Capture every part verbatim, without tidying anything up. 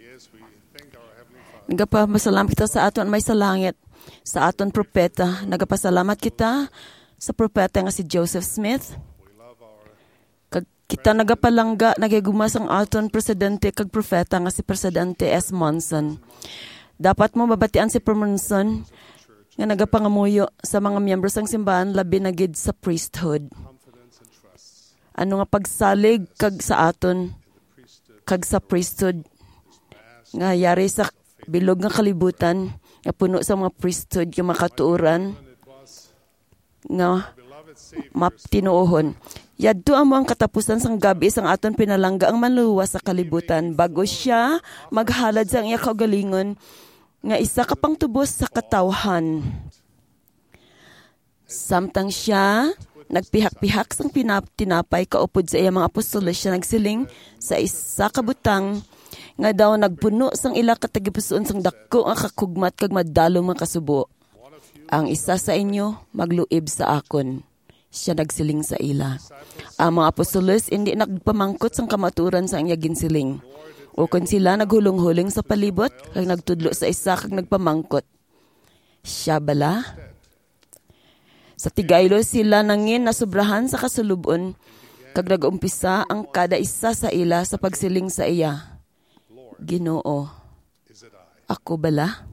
Nagapasalamat kita sa aton may sa langit, sa aton propeta. Nagapasalamat kita sa propeta nga si Joseph Smith. Kag kita nagapalangga, nagigumas ang aton presidente kag propeta nga si Presidente S. Monson. Dapat mo mabatian si Monson nga nagapangamuyo sa mga miyembro sang simbahan labi na gid sa priesthood. Ano nga pagsalig kag sa aton kag sa priesthood nga yari sa bilog nga kalibutan nga puno sa mga priesthood yung makatuuran nga maptinuohon. Yadto amo ang katapusan sang gabi sang aton pinalangga ang manluwas sa kalibutan bago siya maghalad sa iya kaugalingon nga isa ka pang tubos sa katawhan. Samtang siya nagpihak-pihak sang pinap tinapay kaupod sa iya mga apostolos, siya nagsiling sa isa ka butang nga daw nagpuno sang ila katagipusoon sang dako nga kakugmat kag madalom nga kasubo. Ang isa sa inyo magluib sa akon. Siya nagsiling sa ila. Ang mga apostolos hindi nagpamangkot sang kamaturan sa iya ginsiling. O kung sila naghulong-huling sa palibot kag nagtudlo sa isa kag nagpamangkot. Siya bala? Sa tigaylo sila nangin nasubrahan sa kasulubon kag nag-umpisa ang kada isa sa ila sa pagsiling sa iya. Ginoo, ako bala?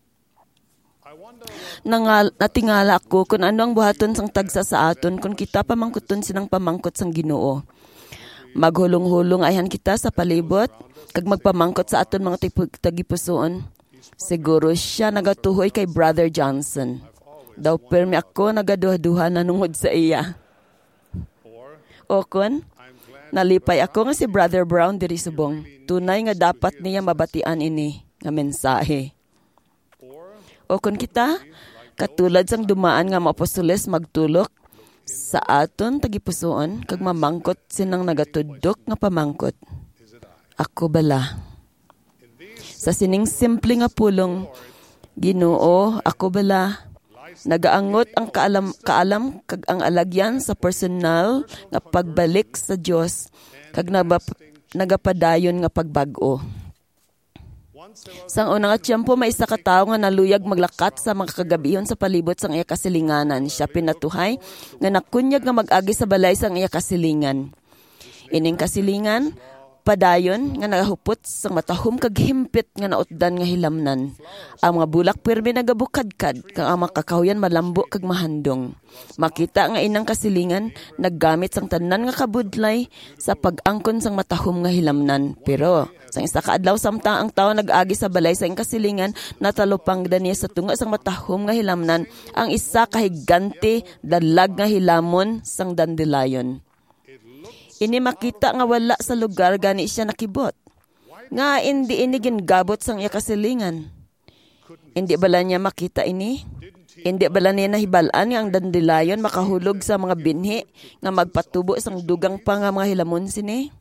Nangal, natingala ako kung ano ang buhaton sang tagsa sa aton kung kita pamangkuton sinang pamangkot sang Ginoo. Maghulong-hulong ayhan kita sa palibot kag magpamangkot sa aton mga tagipusoon. Siguro siya nagatuhoy kay Brother Johnson. Daw permi ako nagaduha-duha na nungod sa iya. O kun, nalipay ako nga si Brother Brown diri subong. Tunay nga dapat niya mabatian ini nga mensahe. O kung kita, katulad sang dumaan nga mga apostoles magtulok sa aton tagipusoon kag mamangkot sinang nagatudok nga pamangkot. Ako bala? Sa sining simple nga pulong, Ginoo, ako bala? Nagaangot ang kaalam, kaalam kag ang alagyan sa personal nga pagbalik sa Dios kag nabap, nagapadayon nga pagbag-o. Sang una nga tiyempo, may isa ka tawo nga naluyag maglakat sa mga kagabihon sa palibot sang iya kasilinganan. Siya pinatuhay nga nakunyag nga mag-agi sa balay sang iya kasilingan. Ining kasilingan, padayon nga nagahupot sang matahom kag himpit nga nautdan nga hilamnan. Ang mga bulak pirmi nagabukadkad kag ang mga kakahuyan malambo kag mahandong. Makita nga inang kasilingan naggamit sang tanan nga kabudlay sa pag-angkon sang matahom nga hilamnan. Pero sang isa ka adlaw samtang ang tawo nag-agi sa balay sa ing kasilingan natalupang daniya sa tunga sang matahom nga hilamnan ang isa ka higante dalag nga hilamon sang dandelion. Ini makita nga wala sa lugar gani siya nakibot. Nga hindi ini gingabot sang iya kasilingan. Hindi bala niya makita ini? Hindi bala niya nahibalaan nga ang dandelion makahulog sa mga binhi nga magpatubo sang dugang pa nga mga hilamon sini?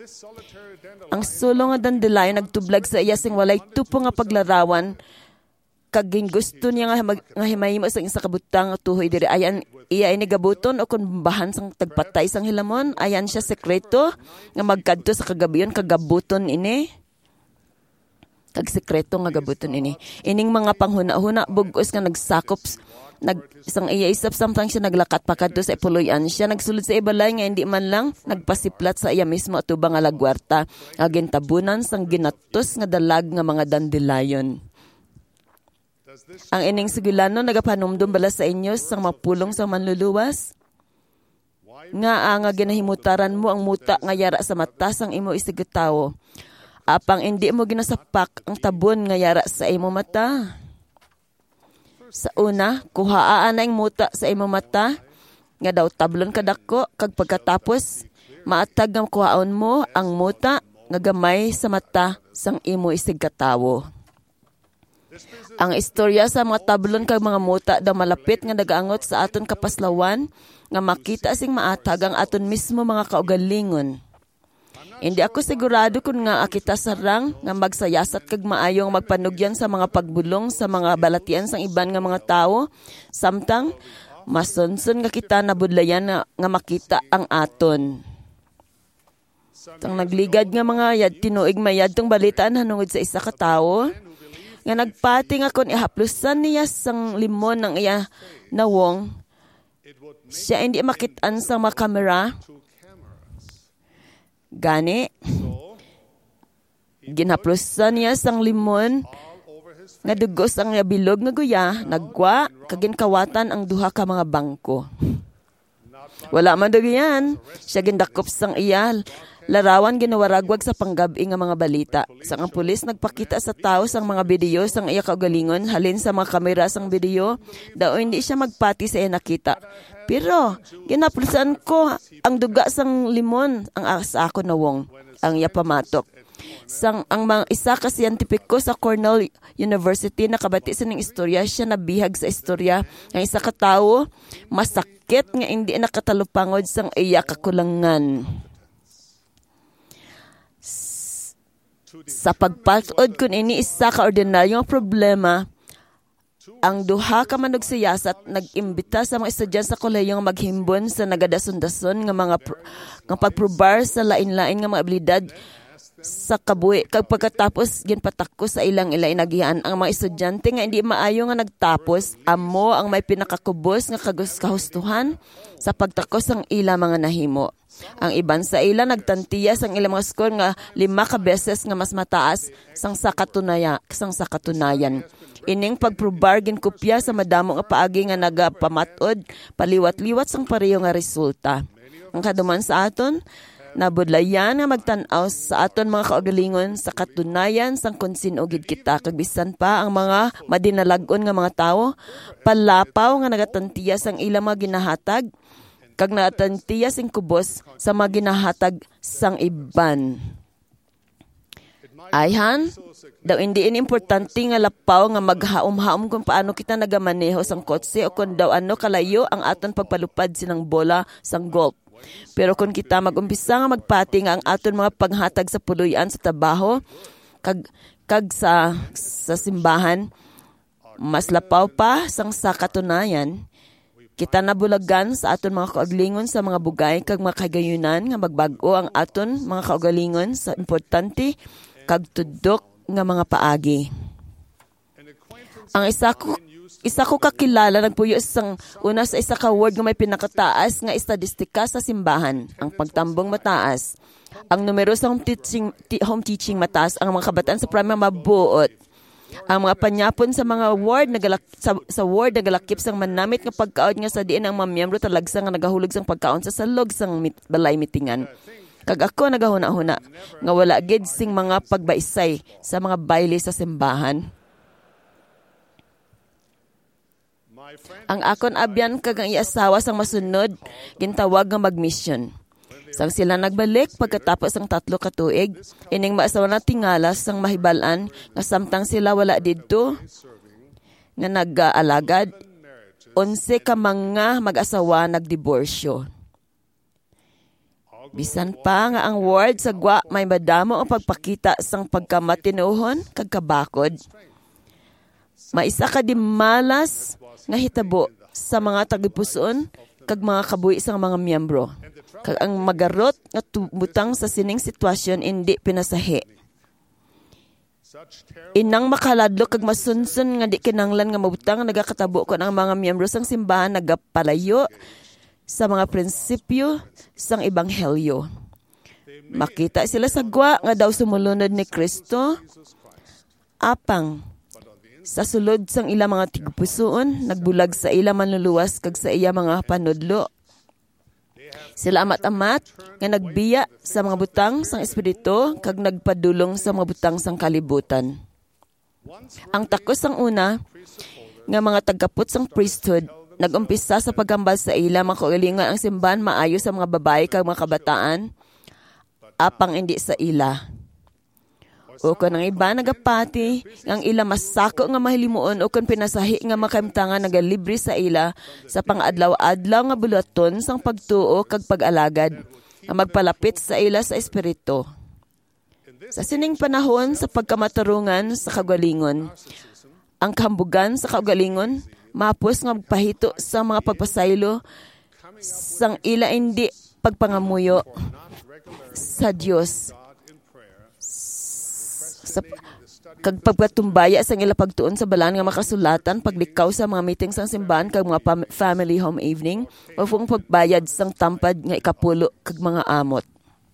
Ang sulo nga dandelion nagtublag sa iya sing walay tupo nga paglarawan kag gusto niya nga, mag, nga himahimo sang isa ka butang tuhoy diri ayan iya ini gabuton o kung bahan sang tagpatay sang hilamon ayan siya sekreto nga magkadto sa kagabiyon kagabuton ini kag sekreto nga gabuton ini ining mga panghuna-huna bugos nga nagsakop nag isang iya isap samtang siya naglakat pakadto sa ipuloyan siya nagsulod sa ibalay nga hindi man lang nagpasiplat sa iya mismo atubang nga lagwarta agin tabunan sang ginatos nga dalag nga mga dandelion. Ang ining sigilano nagapanumdum bala sa inyo sang mapulong sa manluluwas? Nga ang ginahimutaran mo ang muta nga yara sa mata sang imo isigatawo. Apang hindi mo ginasapak ang tabon nga yara sa imo mata. Sa una, kuhaan na ang muta sa imo mata nga daw tablon kadako kag pagkatapos maatag ang kuhaon mo ang muta nga gamay sa mata sang imo isigatawo. Ang istorya sa mga tablon kag mga muta daw malapit nga nagaangot sa aton kapaslawan nga makita sing maatag ang aton mismo mga kaugalingon. Hindi ako sigurado kung nga akita sarang nga magsayasat kag maayong magpanugyan sa mga pagbulong sa mga balatian sang iban nga mga tawo samtang masonson nga kita nabudlayan nga, nga makita ang aton. Tang nagligad nga mga yad tinuig mayad tong balitaan hanungod sa isa ka tawo nga nagpati nga kon ihaplusan niya sang limon ng iya nawong siya hindi makitaan sa mga kamera gani ginhaplusan niya sang limon nga dugos ang iya bilog nga guya nagwa kagin kawatan ang duha ka mga bangko. Wala man daw yan. Siya gindakop sang iya. Larawan ginawaragwag sa panggabi nga mga balita. Sang ang pulis nagpakita sa tao sang mga video sang iya kaugalingon halin sa mga kamera sang video daw hindi siya magpati sa iya nakita. Pero ginaplusan ko ang duga sang limon ang sa ako nawong ang iya pamatok. Sang ang mga isa ka siyentipiko sa Cornell University nakabati sa ning istorya siya nabihag sa istorya ang isa ka tawo masakit nga hindi nakatalupangod sang iya kakulangan. Sa pagpasod kun ini isa ka ordinaryong problema, ang duha ka manugsiyasat nag-imbita sa mga estudyante sa kolehiyo nga maghimbon sa nagadason-dason nga mga pro, nga pagprobar sa lain-lain nga mga abilidad sa kabuhi. Kag pagkatapos ginpatakko sa ilang ilain nagihan ang mga estudyante nga hindi maayo nga nagtapos, amo ang may pinakakubos nga kahustuhan sa pagtakos ang ila mga nahimo. Ang iban sa ila nagtantiyas ang ilang mga score nga lima ka beses nga mas mataas sang sa katunaya, sang sa katunayan. Ining pagprobar ginkopya sa madamo nga paagi nga nagapamatod paliwat-liwat sang pareho nga resulta. Ang kaduman sa aton nabudlayan nga magtan-aw sa aton mga kaugalingon sa katunayan sang konsino gid kita kag bisan pa ang mga madinalag-on nga mga tawo palapaw nga nagatantiyas ang ilang mga ginahatag kag nagatantiyas sing kubos sa mga ginahatag sang iban. Ayhan, daw hindi ini importante nga lapaw nga maghaom-haom kung paano kita nagamaneho sang kotse o kung daw ano kalayo ang aton pagpalupad sinang bola sang golf. Pero kung kita mag-umpisa nga magpati nga ang aton mga paghatag sa puluyan sa trabaho kag kag sa sa simbahan mas lapaw pa sang sa katunayan kita nabulagan sa aton mga kaugalingon sa mga bugay kag mga kagayunan nga magbag-o ang aton mga kaugalingon sa importante kag tudok nga mga paagi. Ang isa ko Isa ko kakilala nagpuyo sang una sa isa ka word nga may pinakataas nga estadistika sa simbahan, ang pagtambong mataas. Ang numero sa home teaching, t- home teaching mataas, ang mga kabataan sa primary mabuot. Ang mga panyapon sa mga ward nagalak, sa, sa ward nagalakip sang manamit nga pagkaon nga sa diin ang mga miyembro talagsa nga nagahulog sang pagkaon sa salog sang mit, balay mitingan. Kag ako nagahuna-huna nga wala gid sing mga pagbaisay sa mga baile sa simbahan. Ang akon abyan kag ang iasawa sang masunod gintawag nga magmission. Sang sila nagbalik pagkatapos ang tatlo ka tuig, ining maasawa na tingalas sang mahibal-an nga samtang sila wala didto nga nag-aalagad, onse ka mga mag-asawa nagdiborsyo. Bisan pa nga ang word sa gwa may madamo ang pagpakita sang pagkamatinuhon kag kabakod. Maisa ka di malas nga hitabo sa mga tagipuson kag mga kabuhi sang mga miyembro. Kag ang magarot nga tubutang sa sining sitwasyon hindi pinasahi. Inang makaladlo kag masunsun nga di kinanglan nga mabutang nagakatabo kon ang mga miyembro sang simbahan nagapalayo sa mga prinsipyo sang ebanghelyo. Makita sila sa gwa nga daw sumulunod ni Kristo apang sa sulod sang ila mga tigpusoon, nagbulag sa ila manluluwas kag sa iya mga panudlo. Sila amat-amat nga nagbiya sa mga butang sang espiritu kag nagpadulong sa mga butang sang kalibutan. Ang takos sang una nga mga tagapot sang priesthood nagumpisa sa paghambal sa ila mga kaugalingon ang simbahan maayo sa mga babae kag mga kabataan apang hindi sa ila. O kung ang iba nagapati, ang ila masako nga mahilimuon o kung pinasahi nga makamtangan nagalibre sa ila sa pang-adlaw-adlaw nga bulaton sang pagtuo kag pag-alagad nga magpalapit sa ila sa espiritu. Sa sining panahon sa pagkamatarungan sa kaugalingon, ang kahambugan sa kaugalingon, mapos nga magpahito sa mga pagpasaylo sang ila hindi pagpangamuyo sa Dios sa kag pagpatumbaya sa ila pagtuon sa balaan nga makasulatan, paglikaw sa mga meeting sang simbahan kag mga pam- family home evening, o fung pagbayad sang tampad nga ikapulo kag mga amot.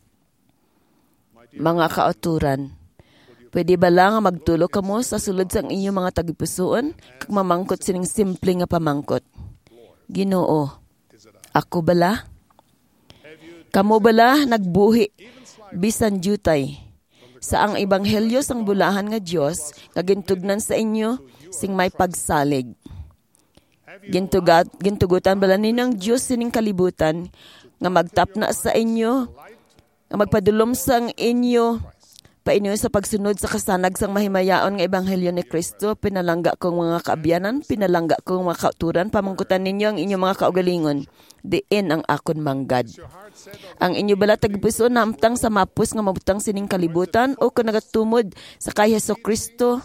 Mga kauturan, pwede ba lang nga magtulo kamo sa sulod sang inyong mga tagipusoon kag mamangkot sining simple nga pamangkot? Ginoo, ako bala? Kamo bala nagbuhi bisan jutay sa ang ebanghelyo sang bulahan nga Dios nga gintugnan sa inyo sing may pagsalig. Gintugat gintugutan bala ninang Dios sining kalibutan nga magtapna sa inyo, nga magpadulom sang inyo painyo sa pagsunod sa kasanag sang mahimayaon nga ebanghelyo ni Kristo. Pinalangga kong mga kaabyanan, pinalangga kong mga kauturan, pamangkutan ninyo ang inyong mga kaugalingon. Diin ang akon manggad. Ang inyo bala tagpuso namtang sa mapus nga mabutang sining kalibutan o kung nagatumod sa kay Hesus Kristo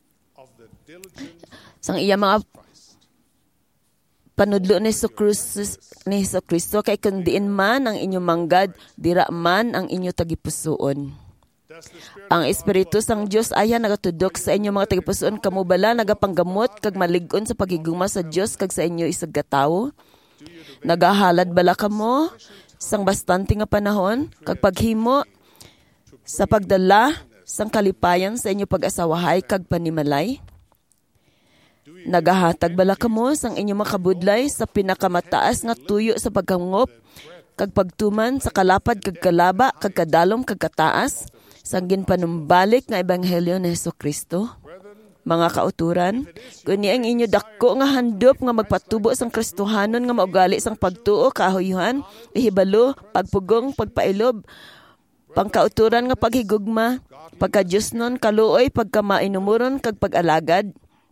sang iya mga panudlo ni Hesus ni Hesus Kristo, kay kun diin man ang inyong manggad, dira man ang inyo tagipusoon. Ang Espiritu sang Dios aya nagatudok sa inyo mga tagipusoon, kamo bala nagapanggamot kag malig-on sa pagiguma sa Dios kag sa inyo isag katawo? Nagahalad bala kamo sang bastante nga panahon kag paghimo sa pagdala sang kalipayan sa inyo pag-asawahay kag panimalay? Nagahatag bala kamo sang inyo makabudlay sa pinakamataas nga tuyo sa pagkangop kag pagtuman sa kalapad kag kalaba kag kadalom kag kataas sang ginpanumbalik nga ebanghelyo ni Hesus Kristo? Mga kauturan, kuni ang inyo dako nga handop nga magpatubo sang Kristohanon nga maugali sang pagtuo, kahuyuhan, ihibalo, pagpugong, pagpailob, pangkauturan nga paghigugma, pagka-Diosnon, kaluoy, pagkamainumuron, kag pag-alagad.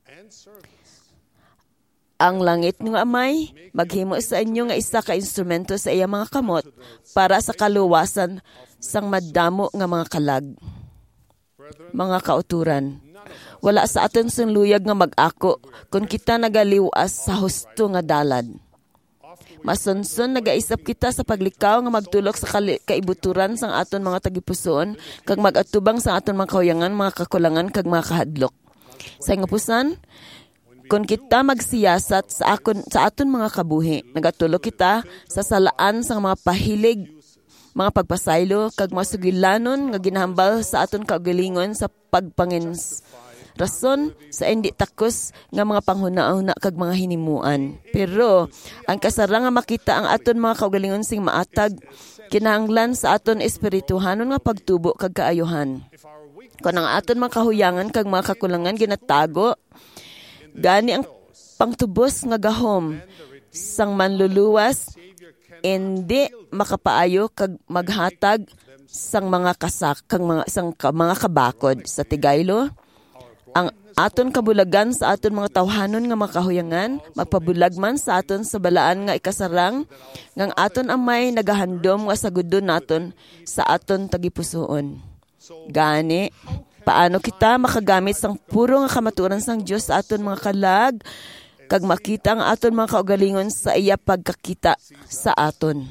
Ang langit nga Amay, maghimo sa inyo nga isa ka instrumento sa iya mga kamot para sa kaluwasan sang madamo nga mga kalag. Mga kauturan, wala sa aton sunluyag nga mag-ako kung kita nagaliwas sa husto nga dalad. Masunson nagaisap kita sa paglikaw nga magtulok sa kali- kaibuturan sang aton mga tagipusoon kag mag-atubang sa aton mga kahuyangan, mga kakulangan kag mga kahadlok. Sa ngapusan, kung kita magsiyasat sa akon sa aton mga kabuhi, nagatulok kita sa salaan sang mga pahilig, mga pagpasaylo kag mga sugilanon nga ginahambal sa aton kaugalingon sa pagpangins rason sa hindi takos nga mga panghuna-huna kag mga hinimuan. Pero ang kasara nga makita ang aton mga kaugalingon sing maatag, kinahanglan sa aton espirituhanon nga pagtubo kag kaayuhan. Kung ang aton mga kahuyangan kag mga kakulangan ginatago, gani ang pangtubos nga gahom sang manluluwas, hindi makapaayo kag maghatag sang mga kasak kag mga sang mga kabakod sa tigaylo. Ang aton kabulagan sa aton mga tawhanon nga makahuyangan, magpabulag man sa aton sa balaan nga ikasarang, ngang aton Amay nagahandom nga sagudon naton sa aton tagipusoon. Gani, paano kita makagamit sang puro nga kamatuoran sang Dios sa aton mga kalag, kag makita ang aton mga kaugalingon sa iya pagkakita sa aton?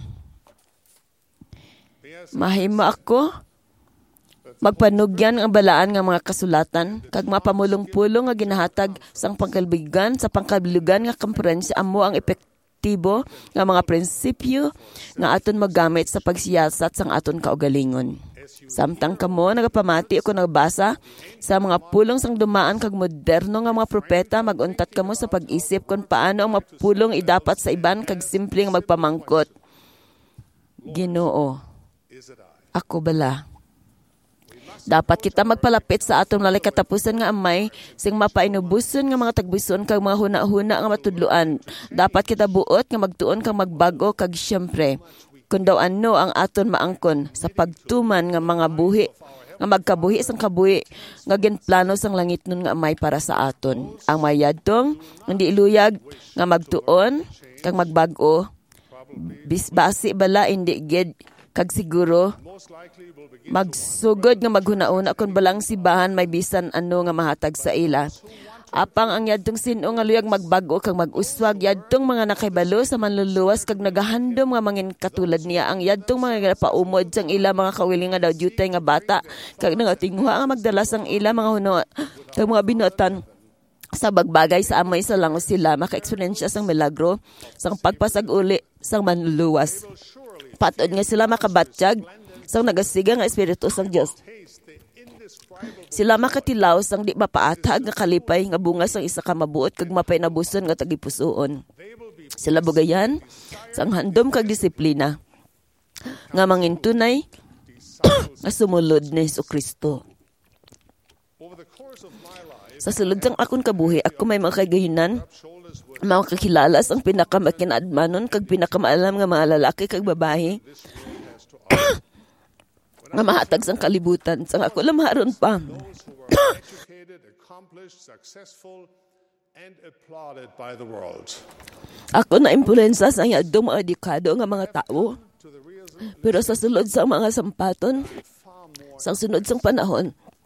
Mahima ako magpanugyan ang balaan nga mga kasulatan kag mapamulong-pulong nga ginahatag sang pangkalbigan sa pangkabilugan nga konferensya amo ang epektibo nga mga prinsipyo nga aton magamit sa pagsiyasat sang aton kaugalingon. Samtang kamo nagapamati o nagbasa sa mga pulong sang dumaan kag moderno nga mga propeta, maguntat kamo sa pag-isip kung paano ang mapulong idapat sa iban kag simple nga magpamangkot. Ginoo, ako bala? Dapat kita magpalapit sa aton lalay katapusan nga Amay sing mapainubuson nga mga tagbuson kag mga huna-huna nga matudloan. Dapat kita buot nga magtuon kag magbago kag siyempre kun daw ano ang aton maangkon sa pagtuman nga mga buhi nga magkabuhi sang kabuhi nga ginplano sang langit nun nga Amay para sa aton. Ang mayadtong hindi iluyag nga magtuon kag magbago, bisbasi bala hindi gid kag siguro magsugod nga maghuna-una kung balang sibahan may bisan ano nga mahatag sa ila. Apang ang yadtong sino nga luyag magbago kag mag-uswag yadtong mga nakahibalo sa manluluwas kag nagahandom nga mangin katulad niya ang yadtong mga paumod sang ila mga kawiling nga daw jutay nga bata kag nangatingwa nga magdala sang ila mga huno kag mga binutan sa bagbagay sa amay sa langos sila maka-eksperyensya sang milagro sang pagpasag-uli sang manluluwas. Patod nga sila makabatsyag sang nagasiga nga espiritu sang Dios. Sila makatilaw sang di mapaatag nga kalipay nga bunga sang isa ka mabuot kag mapay nabuson nga tagipusoon. Sila bugayan sang handom kag disiplina nga mangintunay nga sumulod ni Jesucristo. Sa sulod sang akon kabuhi, ako may mga kagayunan, mga kakilala sang pinakamakinadmanon kag pinakamaalam nga mga lalaki kag babae nga mahatag sang kalibutan sang ako lamaron pa. Ako na impluensya sa yadong mga dekado nga mga tao, pero sa sulod sang mga sampaton, sang sunod sang panahon,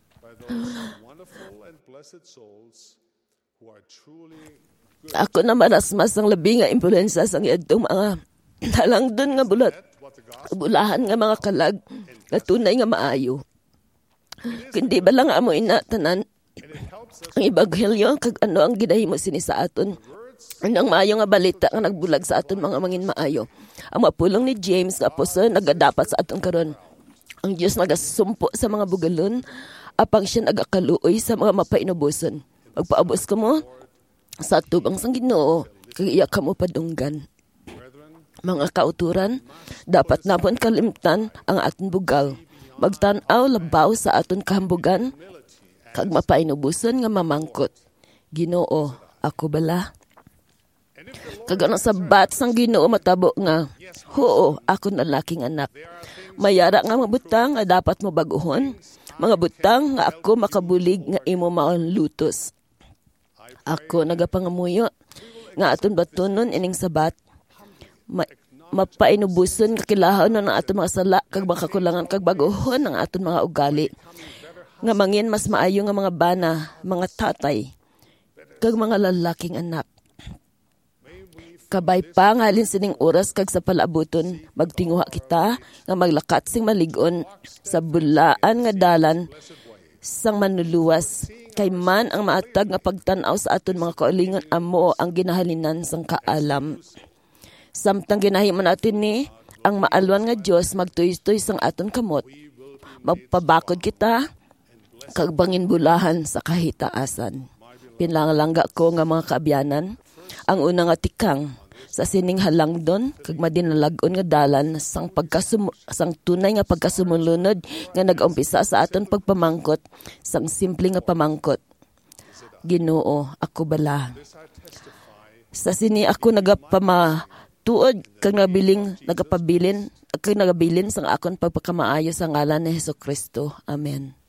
ako na marasmas ang labi nga impluensya sa yadtong mga talangdon nga bulat, bulahan nga mga kalag, na tunay nga maayo. Kundi ba lang amo inatanan ang ebanghelyo kag ano ang ginahimo sini sa aton. Anong maayo nga balita nga nagbulag sa aton mga mangin maayo. Ang mapulong ni James nga apostol nagadapat sa aton karon. Ang Dios nagasumpo sa mga bugalon, apang siya nagakaluoy sa mga mapainubuson. Magpaabos ka mo sa tubang sang Ginoo, kag iya ka mo padunggan. Mga kauturan, dapat napon kalimtan ang aton bugal. Magtan-aw labaw sa aton kahambugan, kag mapainubuson nga mamangkot. Ginoo, ako bala? Kag ano sabat sang Ginoo matabo nga, hoo, ako na laking anak. Mayara nga mga butang nga dapat mo baguhon, mga butang nga ako makabulig nga imo maon lutos. Ako nagapangamuyo nga aton batunon ining sabat. Ma- mapainubuson kakilahon ng aton mga sala kag makakulangan kag baguhon ang aton mga ugali. Nga mangin mas maayo nga mga bana, mga tatay, kag mga lalaking anak. Kabay pa nga halin sining oras kag sa palabuton, magtinguha kita nga maglakat sing maligon sa bulaan nga dalan sang manluluwas. Kay man ang maatag nga pagtan-aw sa aton mga kaulingon amo ang ginahalinan sang kaalam. Samtang ginahimo natin ni ang maalwan nga Dios magtuys-tuy sang aton kamot. Magpabakod kita kag bangin bulahan sa kahitaasan. Pinlangalangga ko nga mga kaabyanan, ang una nga tikang sa sining halangdon kag madinalagon nga dalan sang pagkasum sang tunay nga pagkasumunod nga nag-umpisa sa aton pagpamangkot sang simple nga pamangkot. Ginoo, ako bala? Sa sini ako nagapama tuod kag nabiling nagapabilin kag nagabilin sang akon pagpakamaayo sa ngalan ni Jesucristo. Amen.